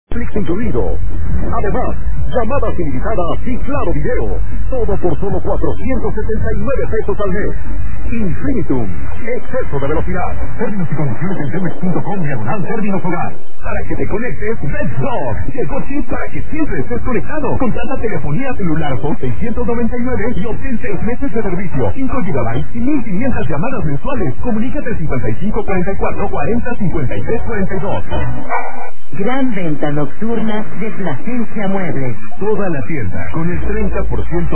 Netflix incluido. Además, llamadas ilimitadas y claro video. Todo por solo 479 pesos al mes. Infinitum. Exceso de velocidad. Términos y condiciones en telmex.com/términos hogar. Para que te conectes, Red Rock. Llegó chip para que siempre estés conectado. Contrata telefonía celular por 699 y obtén 6 meses de servicio, 5 GB y 1500 llamadas mensuales. Comunícate al 55 44 40 53 42. Gran venta nocturna de Plasencia Muebles. Toda la tienda con el 30%